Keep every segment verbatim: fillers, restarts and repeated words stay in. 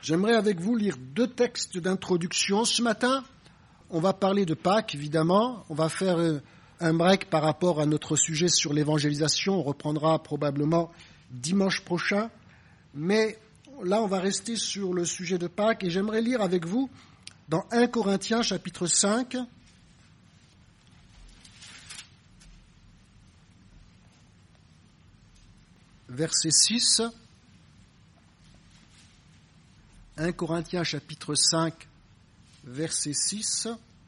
J'aimerais avec vous lire deux textes d'introduction. Ce matin, on va parler de Pâques, évidemment. On va faire un break par rapport à notre sujet sur l'évangélisation. On reprendra probablement dimanche prochain. Mais là, on va rester sur le sujet de Pâques. Et j'aimerais lire avec vous dans un Corinthiens, chapitre cinq, verset six. un Corinthiens, chapitre cinq, verset six.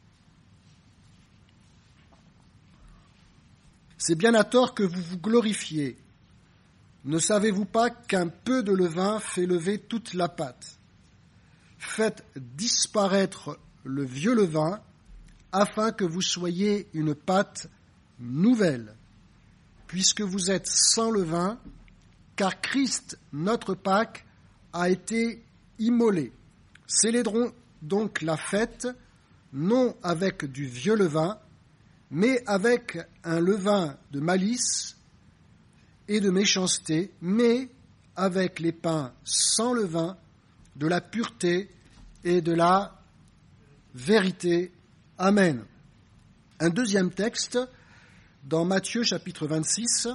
C'est bien à tort que vous vous glorifiez. Ne savez-vous pas qu'un peu de levain fait lever toute la pâte ? Faites disparaître le vieux levain, afin que vous soyez une pâte nouvelle, puisque vous êtes sans levain, car Christ, notre Pâques, a été immolé. Célébrons donc la fête, non avec du vieux levain, mais avec un levain de malice et de méchanceté, mais avec les pains sans levain, de la pureté et de la vérité. Amen. Un deuxième texte dans Matthieu chapitre vingt-six.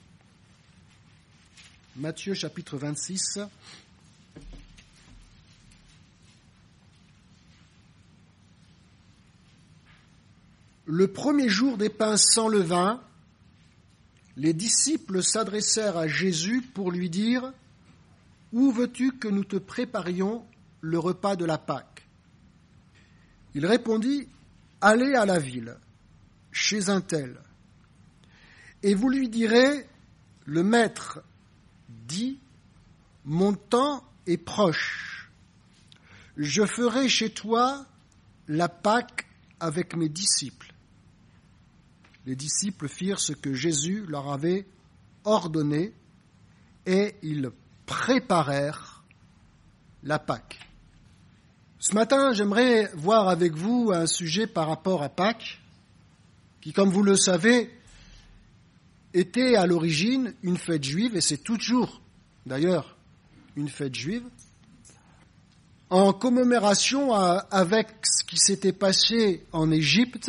Matthieu chapitre vingt-six. Le premier jour des pains sans levain, les disciples s'adressèrent à Jésus pour lui dire « Où veux-tu que nous te préparions le repas de la Pâque ?» Il répondit « Allez à la ville, chez un tel, et vous lui direz « Le maître dit « Mon temps est proche. Je ferai chez toi la Pâque avec mes disciples. » Les disciples firent ce que Jésus leur avait ordonné et ils préparèrent la Pâque. Ce matin, j'aimerais voir avec vous un sujet par rapport à Pâques, qui, comme vous le savez, était à l'origine une fête juive, et c'est toujours, d'ailleurs, une fête juive, en commémoration à, avec ce qui s'était passé en Égypte,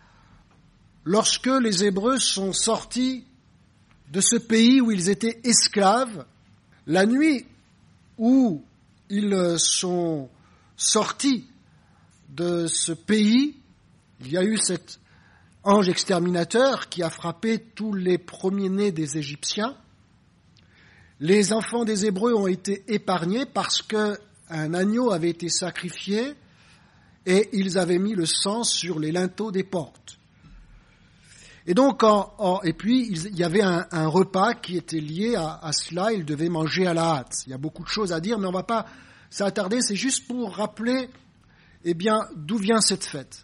lorsque les Hébreux sont sortis de ce pays où ils étaient esclaves. La nuit où ils sont sortis de ce pays, il y a eu cet ange exterminateur qui a frappé tous les premiers-nés des Égyptiens. Les enfants des Hébreux ont été épargnés parce qu'un agneau avait été sacrifié et ils avaient mis le sang sur les linteaux des portes. Et donc, en, en, et puis, il y avait un, un repas qui était lié à, à cela, ils devaient manger à la hâte. Il y a beaucoup de choses à dire, mais on ne va pas s'attarder, c'est juste pour rappeler, eh bien, d'où vient cette fête.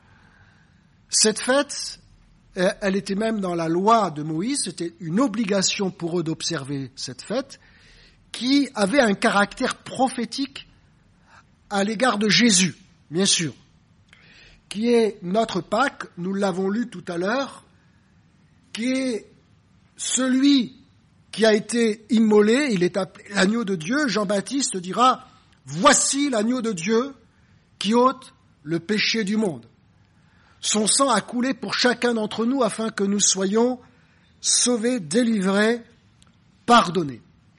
Cette fête, elle était même dans la loi de Moïse, c'était une obligation pour eux d'observer cette fête, qui avait un caractère prophétique à l'égard de Jésus, bien sûr, qui est notre Pâques, nous l'avons lu tout à l'heure, qui est celui qui a été immolé, il est appelé l'agneau de Dieu. Jean-Baptiste dira « Voici l'agneau de Dieu qui ôte le péché du monde. Son sang a coulé pour chacun d'entre nous afin que nous soyons sauvés, délivrés, pardonnés. »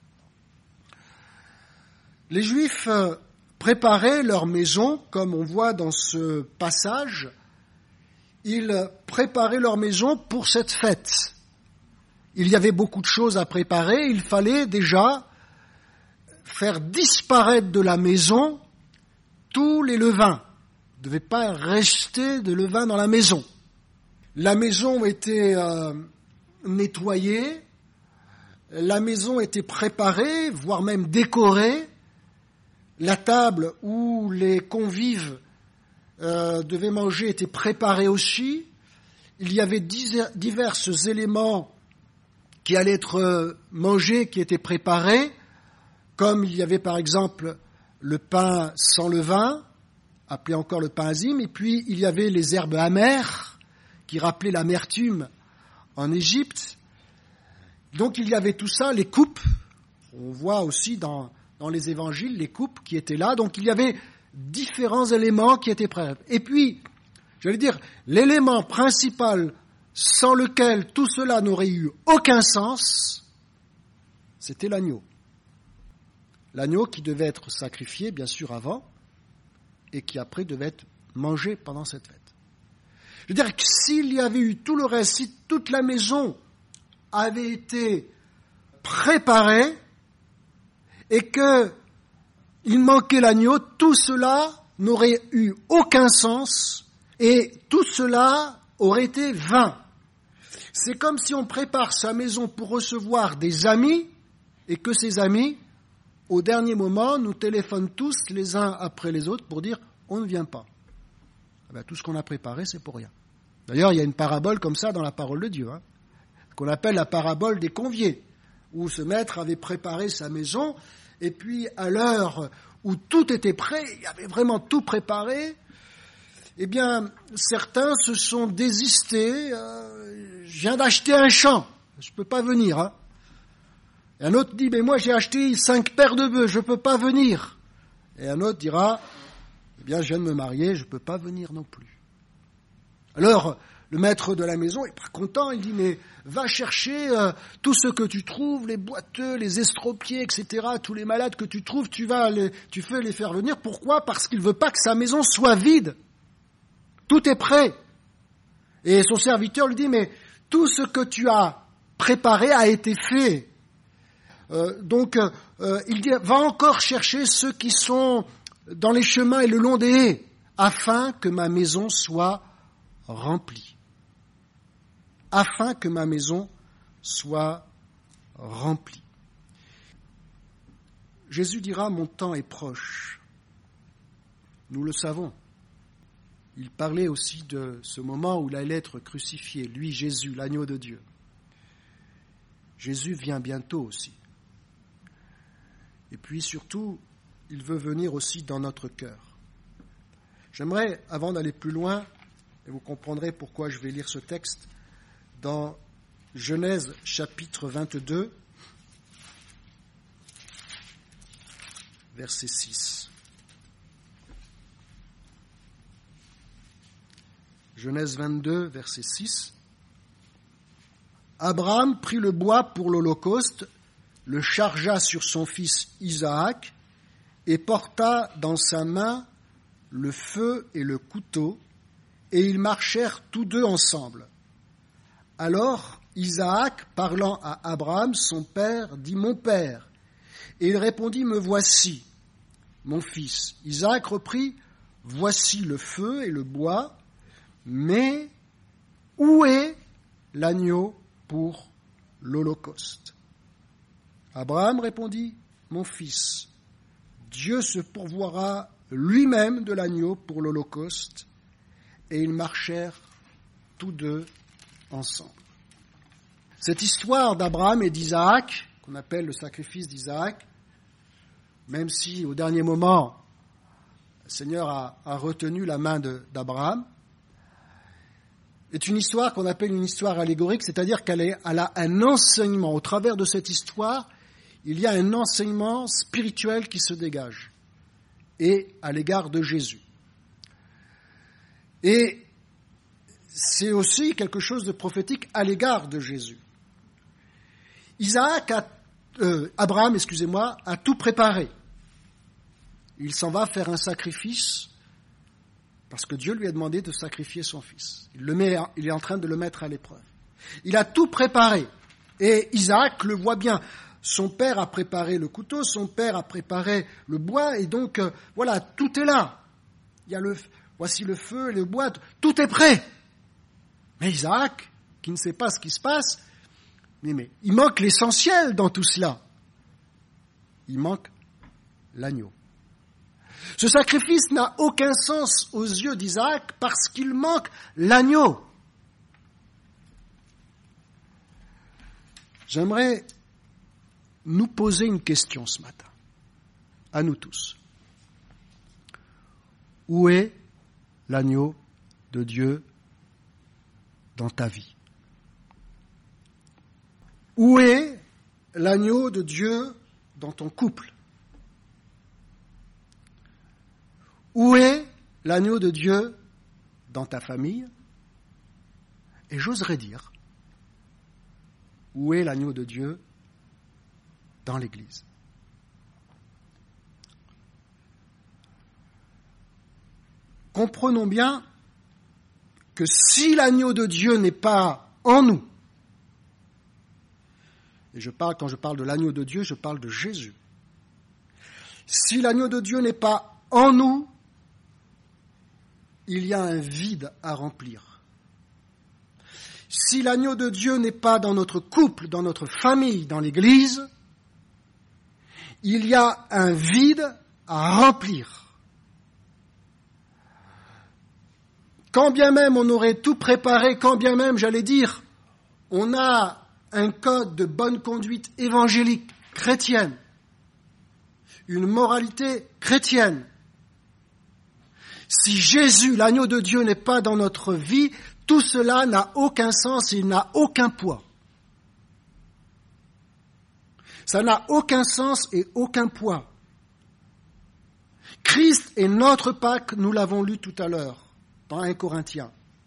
Les Juifs préparaient leur maison, comme on voit dans ce passage, ils préparaient leur maison pour cette fête. Il y avait beaucoup de choses à préparer, il fallait déjà faire disparaître de la maison tous les levains. Il ne devait pas rester de levain dans la maison. La maison était euh, nettoyée, la maison était préparée, voire même décorée. La table où les convives euh, devaient manger était préparée aussi. Il y avait divers éléments qui allaient être mangés, qui étaient préparés, comme il y avait par exemple le pain sans levain, appelé encore le pain azime, et puis il y avait les herbes amères, qui rappelaient l'amertume en Égypte. Donc il y avait tout ça, les coupes. On voit aussi dans dans les évangiles, les coupes qui étaient là. Donc il y avait différents éléments qui étaient prêts. Et puis, j'allais dire, l'élément principal sans lequel tout cela n'aurait eu aucun sens, c'était l'agneau. L'agneau qui devait être sacrifié, bien sûr, avant, et qui après devait être mangé pendant cette fête. Je veux dire que s'il y avait eu tout le reste, si toute la maison avait été préparée, et qu'il manquait l'agneau, tout cela n'aurait eu aucun sens, et tout cela aurait été vain. C'est comme si on prépare sa maison pour recevoir des amis, et que ces amis, au dernier moment, nous téléphonent tous les uns après les autres pour dire « on ne vient pas ». Eh bien, tout ce qu'on a préparé, c'est pour rien. D'ailleurs, il y a une parabole comme ça dans la parole de Dieu, hein, qu'on appelle la parabole des conviés, où ce maître avait préparé sa maison, et puis à l'heure où tout était prêt, il avait vraiment tout préparé, eh bien, certains se sont désistés. Euh, je viens d'acheter un champ, je ne peux pas venir. Hein. Et un autre dit, mais moi j'ai acheté cinq paires de bœufs, je ne peux pas venir. Et un autre dira, eh bien, je viens de me marier, je ne peux pas venir non plus. Alors, le maître de la maison est pas content, il dit, mais va chercher euh, tout ce que tu trouves, les boiteux, les estropiés, et cetera, tous les malades que tu trouves, tu vas les, tu fais les faire venir. Pourquoi ? Parce qu'il ne veut pas que sa maison soit vide. Tout est prêt. Et son serviteur lui dit, mais tout ce que tu as préparé a été fait. Euh, donc, euh, il dit, va encore chercher ceux qui sont dans les chemins et le long des haies, afin que ma maison soit remplie. Afin que ma maison soit remplie. Jésus dira, mon temps est proche. Nous le savons. Il parlait aussi de ce moment où il allait être crucifié, lui, Jésus, l'agneau de Dieu. Jésus vient bientôt aussi. Et puis surtout, il veut venir aussi dans notre cœur. J'aimerais, avant d'aller plus loin, et vous comprendrez pourquoi je vais lire ce texte, dans Genèse chapitre vingt-deux, verset six. Genèse vingt-deux, verset six. Abraham prit le bois pour l'holocauste, le chargea sur son fils Isaac, et porta dans sa main le feu et le couteau, et ils marchèrent tous deux ensemble. Alors Isaac, parlant à Abraham, son père, dit « Mon père ». Et il répondit « Me voici, mon fils ». Isaac reprit « Voici le feu et le bois, mais où est l'agneau pour l'holocauste ?» Abraham répondit « Mon fils, Dieu se pourvoira lui-même de l'agneau pour l'holocauste. » Et ils marchèrent tous deux ensemble. Cette histoire d'Abraham et d'Isaac, qu'on appelle le sacrifice d'Isaac, même si au dernier moment, le Seigneur a, a retenu la main de, d'Abraham, est une histoire qu'on appelle une histoire allégorique, c'est-à-dire qu'elle est, elle a un enseignement. Au travers de cette histoire, il y a un enseignement spirituel qui se dégage, et à l'égard de Jésus. Et c'est aussi quelque chose de prophétique à l'égard de Jésus. Isaac a, euh, Abraham, excusez-moi, a tout préparé. Il s'en va faire un sacrifice parce que Dieu lui a demandé de sacrifier son fils. Il, le met, il est en train de le mettre à l'épreuve. Il a tout préparé. Et Isaac le voit bien. Son père a préparé le couteau, son père a préparé le bois, et donc, euh, voilà, tout est là. Il y a le, voici le feu, le bois, tout est prêt. Mais Isaac, qui ne sait pas ce qui se passe, mais, mais il manque l'essentiel dans tout cela. Il manque l'agneau. Ce sacrifice n'a aucun sens aux yeux d'Isaac parce qu'il manque l'agneau. J'aimerais nous poser une question ce matin, à nous tous. Où est l'agneau de Dieu dans ta vie? Où est l'agneau de Dieu dans ton couple? Où est l'agneau de Dieu dans ta famille? Et j'oserais dire, où est l'agneau de Dieu dans l'Église? Comprenons bien que si l'agneau de Dieu n'est pas en nous, et je parle, quand je parle de l'agneau de Dieu, je parle de Jésus. Si l'agneau de Dieu n'est pas en nous, il y a un vide à remplir. Si l'agneau de Dieu n'est pas dans notre couple, dans notre famille, dans l'Église, il y a un vide à remplir. Quand bien même on aurait tout préparé, quand bien même, j'allais dire, on a un code de bonne conduite évangélique chrétienne, une moralité chrétienne, si Jésus, l'agneau de Dieu, n'est pas dans notre vie, tout cela n'a aucun sens et il n'a aucun poids. Ça n'a aucun sens et aucun poids. Christ est notre Pâque, nous l'avons lu tout à l'heure dans un Corinthiens.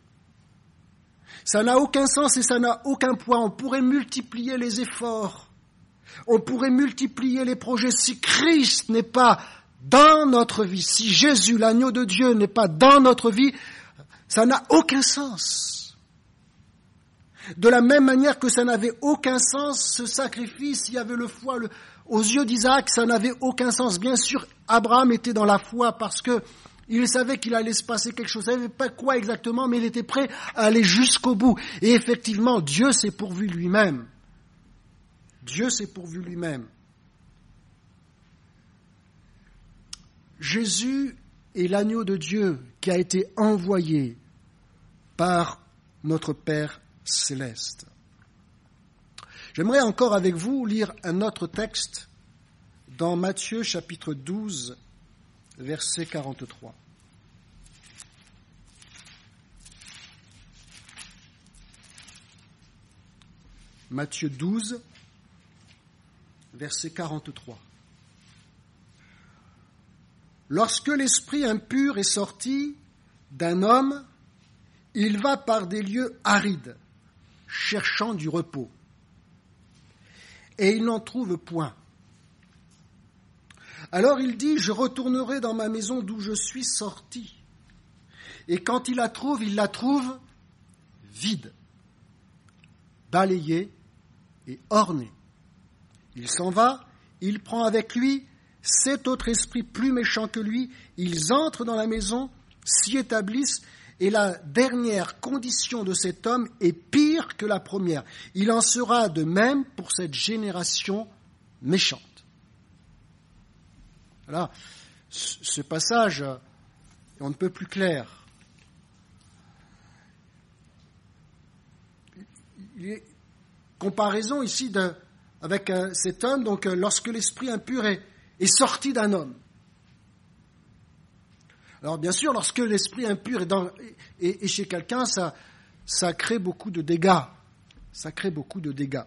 Ça n'a aucun sens et ça n'a aucun poids. On pourrait multiplier les efforts. On pourrait multiplier les projets. Si Christ n'est pas dans notre vie, si Jésus, l'agneau de Dieu, n'est pas dans notre vie, ça n'a aucun sens. De la même manière que ça n'avait aucun sens, ce sacrifice, il y avait le foie, le, aux yeux d'Isaac, ça n'avait aucun sens. Bien sûr, Abraham était dans la foi parce que il savait qu'il allait se passer quelque chose. Il ne savait pas quoi exactement, mais il était prêt à aller jusqu'au bout. Et effectivement, Dieu s'est pourvu lui-même. Dieu s'est pourvu lui-même. Jésus est l'agneau de Dieu qui a été envoyé par notre Père céleste. J'aimerais encore avec vous lire un autre texte dans Matthieu chapitre douze, verset quarante-trois. Matthieu douze, verset quarante-trois. Lorsque l'esprit impur est sorti d'un homme, il va par des lieux arides, cherchant du repos. Et il n'en trouve point. Alors il dit, je retournerai dans ma maison d'où je suis sorti. Et quand il la trouve, il la trouve vide, balayée et ornée. Il s'en va, il prend avec lui sept autres esprits plus méchants que lui, ils entrent dans la maison, s'y établissent, et la dernière condition de cet homme est pire que la première. Il en sera de même pour cette génération méchante. Voilà, ce passage, on ne peut plus clair. Il y a comparaison ici de, avec euh, cet homme, donc euh, lorsque l'esprit impur est, est sorti d'un homme. Alors bien sûr, lorsque l'esprit impur est, dans, est, est chez quelqu'un, ça, ça crée beaucoup de dégâts. Ça crée beaucoup de dégâts.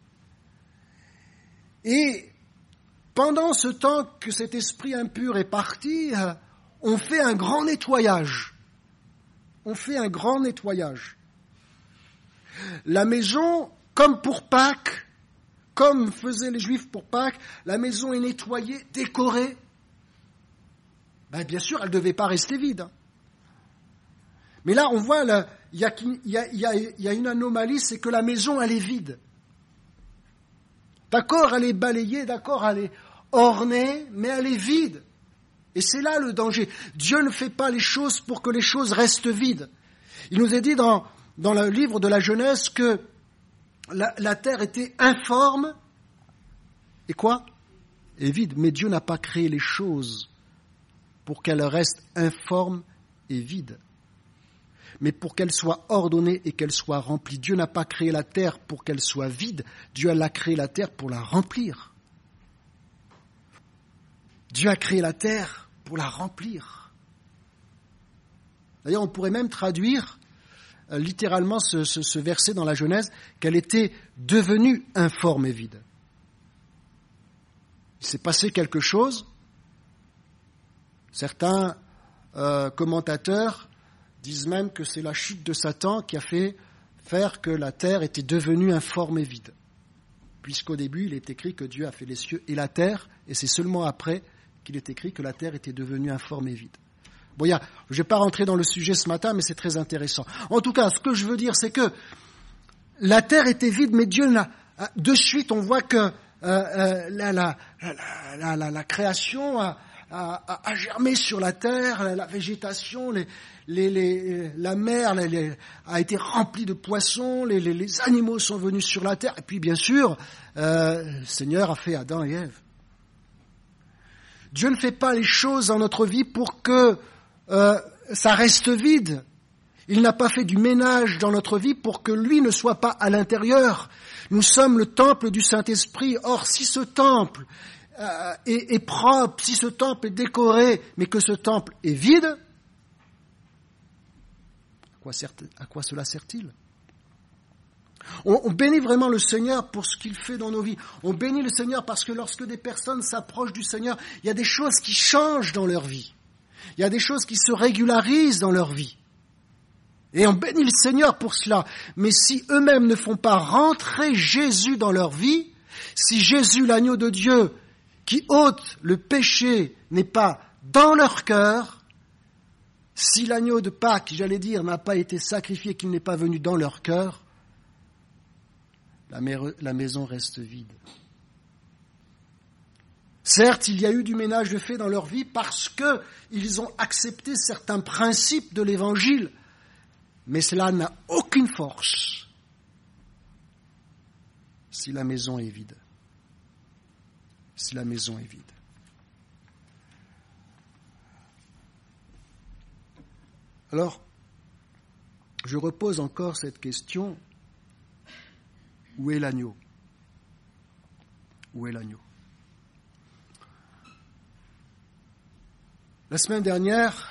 Et pendant ce temps que cet esprit impur est parti, on fait un grand nettoyage. On fait un grand nettoyage. La maison, comme pour Pâques, comme faisaient les Juifs pour Pâques, la maison est nettoyée, décorée. Ben, bien sûr, elle ne devait pas rester vide. Mais là, on voit, il y a, y, a, y, a, y a une anomalie, c'est que la maison, elle est vide. D'accord, elle est balayée, d'accord, elle est ornée, mais elle est vide. Et c'est là le danger. Dieu ne fait pas les choses pour que les choses restent vides. Il nous est dit dans, dans le livre de la Genèse que la, la terre était informe et quoi ? Et vide. Mais Dieu n'a pas créé les choses pour qu'elles restent informes et vides, mais pour qu'elles soient ordonnées et qu'elles soient remplies. Dieu n'a pas créé la terre pour qu'elle soit vide, Dieu a créé la terre pour la remplir. Dieu a créé la terre pour la remplir. D'ailleurs, on pourrait même traduire euh, littéralement ce, ce, ce verset dans la Genèse, qu'elle était devenue informe et vide. Il s'est passé quelque chose. Certains euh, commentateurs disent même que c'est la chute de Satan qui a fait faire que la terre était devenue informe et vide. Puisqu'au début, il est écrit que Dieu a fait les cieux et la terre, et c'est seulement après qu'il est écrit que la terre était devenue informe et vide. Bon, y a, je ne vais pas rentrer dans le sujet ce matin, mais c'est très intéressant. En tout cas, ce que je veux dire, c'est que la terre était vide, mais Dieu l'a... De suite, on voit que euh, euh, la, la, la, la, la, la création a, a, a germé sur la terre, la, la végétation, les, les, les, la mer les, les, a été remplie de poissons, les, les, les animaux sont venus sur la terre, et puis bien sûr, euh, le Seigneur a fait Adam et Ève. Dieu ne fait pas les choses dans notre vie pour que euh, ça reste vide. Il n'a pas fait du ménage dans notre vie pour que lui ne soit pas à l'intérieur. Nous sommes le temple du Saint-Esprit. Or, si ce temple euh, est, est propre, si ce temple est décoré, mais que ce temple est vide, à quoi, sert, à quoi cela sert-il ? on, on bénit vraiment le Seigneur pour ce qu'il fait dans nos vies. On bénit le Seigneur parce que lorsque des personnes s'approchent du Seigneur, il y a des choses qui changent dans leur vie. Il y a des choses qui se régularisent dans leur vie. Et on bénit le Seigneur pour cela. Mais si eux-mêmes ne font pas rentrer Jésus dans leur vie, si Jésus, l'agneau de Dieu, qui ôte le péché, n'est pas dans leur cœur, si l'agneau de Pâques, j'allais dire, n'a pas été sacrifié, qu'il n'est pas venu dans leur cœur, la, mer- la maison reste vide. Certes, il y a eu du ménage de fait dans leur vie parce qu'ils ont accepté certains principes de l'Évangile, mais cela n'a aucune force si la maison est vide. Si la maison est vide. Alors, je repose encore cette question. Où est l'agneau ? Où est l'agneau ? La semaine dernière,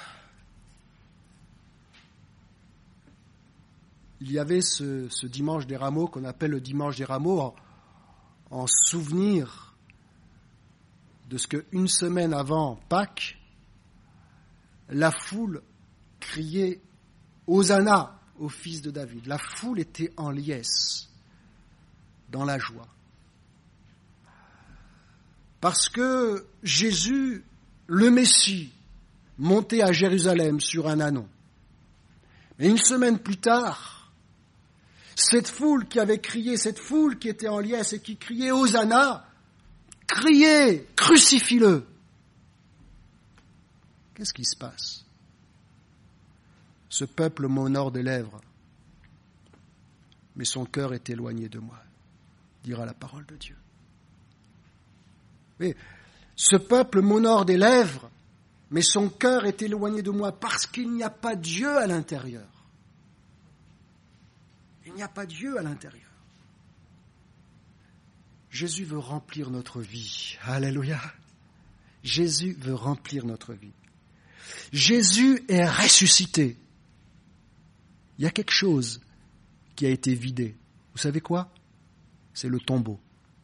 il y avait ce, ce dimanche des rameaux qu'on appelle le dimanche des rameaux en, en souvenir de ce que une semaine avant Pâques, la foule criait « Hosanna » au fils de David. La foule était en liesse, dans la joie. Parce que Jésus, le Messie, montait à Jérusalem sur un ânon. Mais une semaine plus tard, cette foule qui avait crié, cette foule qui était en liesse et qui criait « Hosanna », criait « Crucifie-le ». Qu'est-ce qui se passe ? Ce peuple m'honore des lèvres, mais son cœur est éloigné de moi, dira la parole de Dieu. Mais ce peuple m'honore des lèvres, mais son cœur est éloigné de moi parce qu'il n'y a pas Dieu à l'intérieur. Il n'y a pas Dieu à l'intérieur. Jésus veut remplir notre vie. Alléluia. Jésus veut remplir notre vie. Jésus est ressuscité. Il y a quelque chose qui a été vidé. Vous savez quoi ? C'est le tombeau.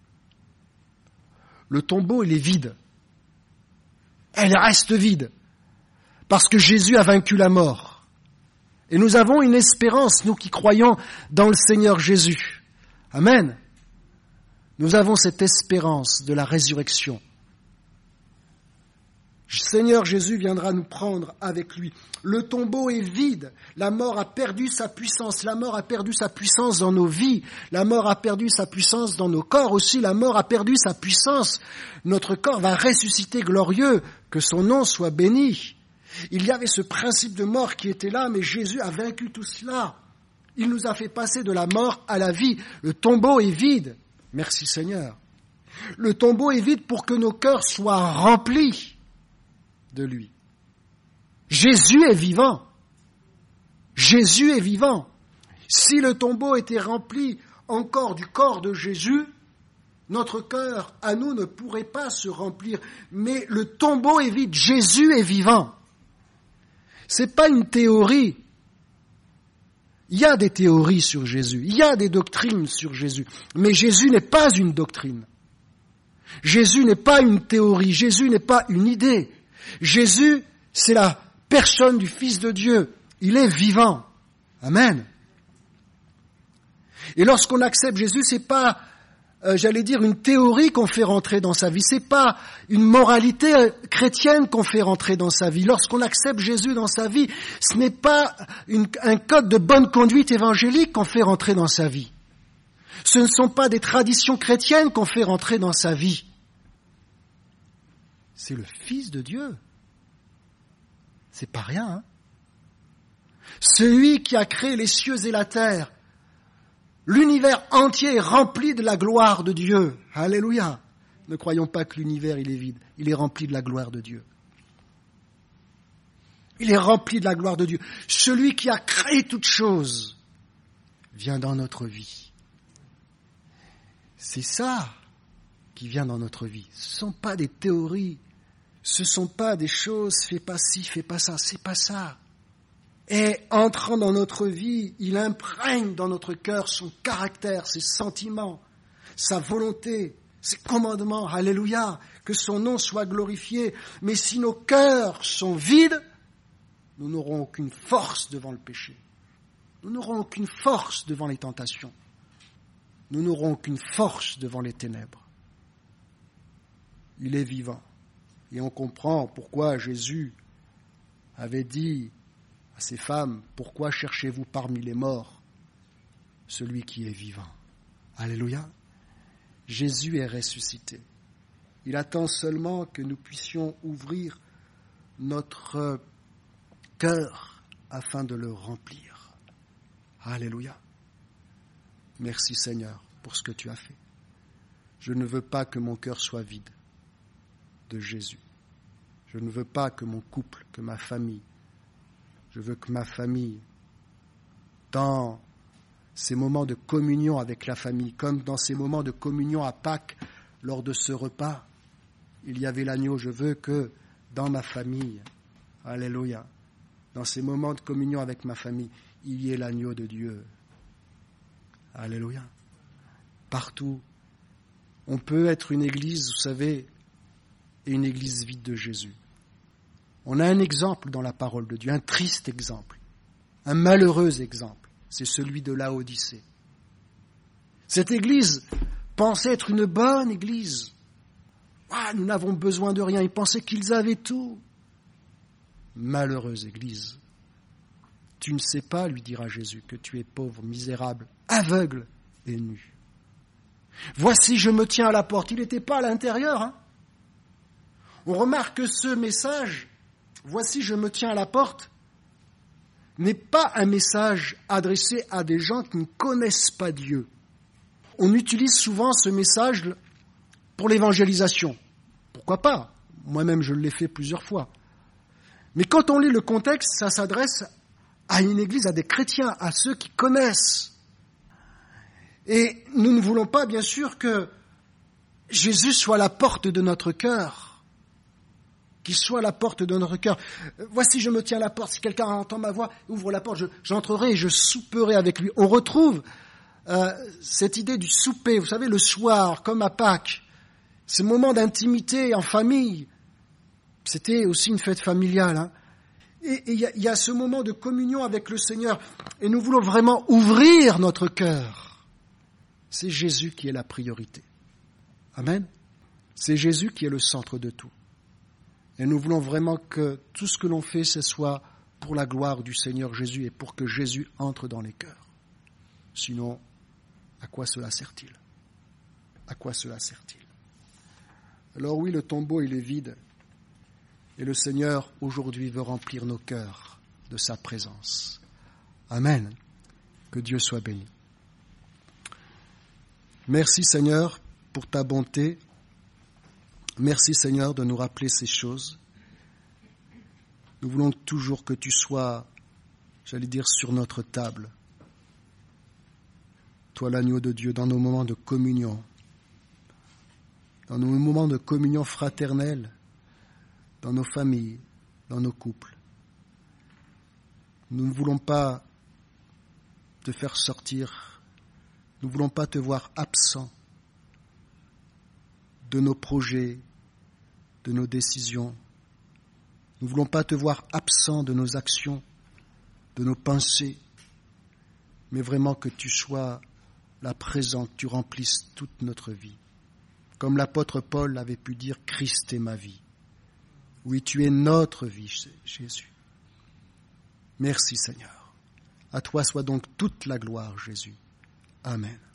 Le tombeau, il est vide. Elle reste vide. Parce que Jésus a vaincu la mort. Et nous avons une espérance, nous qui croyons dans le Seigneur Jésus. Amen. Nous avons cette espérance de la résurrection. Seigneur Jésus viendra nous prendre avec lui. Le tombeau est vide. La mort a perdu sa puissance. La mort a perdu sa puissance dans nos vies. La mort a perdu sa puissance dans nos corps aussi. La mort a perdu sa puissance. Notre corps va ressusciter glorieux. Que son nom soit béni. Il y avait ce principe de mort qui était là, mais Jésus a vaincu tout cela. Il nous a fait passer de la mort à la vie. Le tombeau est vide. Merci Seigneur. Le tombeau est vide pour que nos cœurs soient remplis de lui. Jésus est vivant. Jésus est vivant. Si le tombeau était rempli encore du corps de Jésus, notre cœur à nous ne pourrait pas se remplir. Mais le tombeau est vide. Jésus est vivant. C'est pas une théorie. Il y a des théories sur Jésus. Il y a des doctrines sur Jésus. Mais Jésus n'est pas une doctrine. Jésus n'est pas une théorie. Jésus n'est pas une idée. Jésus, c'est la personne du Fils de Dieu. Il est vivant. Amen. Et lorsqu'on accepte Jésus, c'est pas, euh, j'allais dire, une théorie qu'on fait rentrer dans sa vie. C'est pas une moralité chrétienne qu'on fait rentrer dans sa vie. Lorsqu'on accepte Jésus dans sa vie, ce n'est pas une, un code de bonne conduite évangélique qu'on fait rentrer dans sa vie. Ce ne sont pas des traditions chrétiennes qu'on fait rentrer dans sa vie. C'est le Fils de Dieu. C'est pas rien, hein? Celui qui a créé les cieux et la terre. L'univers entier est rempli de la gloire de Dieu. Alléluia. Ne croyons pas que l'univers il est vide. Il est rempli de la gloire de Dieu. Il est rempli de la gloire de Dieu. Celui qui a créé toutes choses vient dans notre vie. C'est ça qui vient dans notre vie. Ce ne sont pas des théories. Ce ne sont pas des choses, fais pas ci, fais pas ça. C'est pas ça. Et entrant dans notre vie, il imprègne dans notre cœur son caractère, ses sentiments, sa volonté, ses commandements. Alléluia, que son nom soit glorifié. Mais si nos cœurs sont vides, nous n'aurons aucune force devant le péché. Nous n'aurons aucune force devant les tentations. Nous n'aurons aucune force devant les ténèbres. Il est vivant. Et on comprend pourquoi Jésus avait dit à ces femmes, « Pourquoi cherchez-vous parmi les morts celui qui est vivant ?» Alléluia. Jésus est ressuscité. Il attend seulement que nous puissions ouvrir notre cœur afin de le remplir. Alléluia. Merci Seigneur pour ce que tu as fait. Je ne veux pas que mon cœur soit vide de Jésus. Je ne veux pas que mon couple, que ma famille, je veux que ma famille, dans ces moments de communion avec la famille, comme dans ces moments de communion à Pâques, lors de ce repas, il y avait l'agneau, je veux que dans ma famille, alléluia, dans ces moments de communion avec ma famille, il y ait l'agneau de Dieu. Alléluia. Partout. On peut être une église, vous savez, et une église vide de Jésus. On a un exemple dans la parole de Dieu, un triste exemple, un malheureux exemple, c'est celui de Laodicée. Cette église pensait être une bonne église. Ah, nous n'avons besoin de rien, ils pensaient qu'ils avaient tout. Malheureuse église. Tu ne sais pas, lui dira Jésus, que tu es pauvre, misérable, aveugle et nu. Voici, je me tiens à la porte. Il n'était pas à l'intérieur. Hein. On remarque que ce message, voici, je me tiens à la porte, n'est pas un message adressé à des gens qui ne connaissent pas Dieu. On utilise souvent ce message pour l'évangélisation. Pourquoi pas ? Moi-même, je l'ai fait plusieurs fois. Mais quand on lit le contexte, ça s'adresse à une église, à des chrétiens, à ceux qui connaissent. Et nous ne voulons pas, bien sûr, que Jésus soit la porte de notre cœur, qu'il soit la porte de notre cœur. Voici, je me tiens à la porte. Si quelqu'un entend ma voix, ouvre la porte, je, j'entrerai et je souperai avec lui. On retrouve euh, cette idée du souper, vous savez, le soir, comme à Pâques. Ce moment d'intimité en famille. C'était aussi une fête familiale. Hein. Et il y, y a ce moment de communion avec le Seigneur. Et nous voulons vraiment ouvrir notre cœur. C'est Jésus qui est la priorité. Amen. C'est Jésus qui est le centre de tout. Et nous voulons vraiment que tout ce que l'on fait, ce soit pour la gloire du Seigneur Jésus et pour que Jésus entre dans les cœurs. Sinon, à quoi cela sert-il ? À quoi cela sert-il ? Alors oui, le tombeau, il est vide. Et le Seigneur, aujourd'hui, veut remplir nos cœurs de sa présence. Amen. Que Dieu soit béni. Merci, Seigneur, pour ta bonté. Merci, Seigneur, de nous rappeler ces choses. Nous voulons toujours que tu sois, j'allais dire, sur notre table. Toi, l'agneau de Dieu, dans nos moments de communion, dans nos moments de communion fraternelle, dans nos familles, dans nos couples. Nous ne voulons pas te faire sortir, nous ne voulons pas te voir absent de nos projets, de nos décisions, Nous ne voulons pas te voir absent de nos actions, de nos pensées, mais vraiment que tu sois là présent, que tu remplisses toute notre vie. Comme l'apôtre Paul avait pu dire, Christ est ma vie. Oui, tu es notre vie, Jésus. Merci Seigneur. À toi soit donc toute la gloire, Jésus. Amen.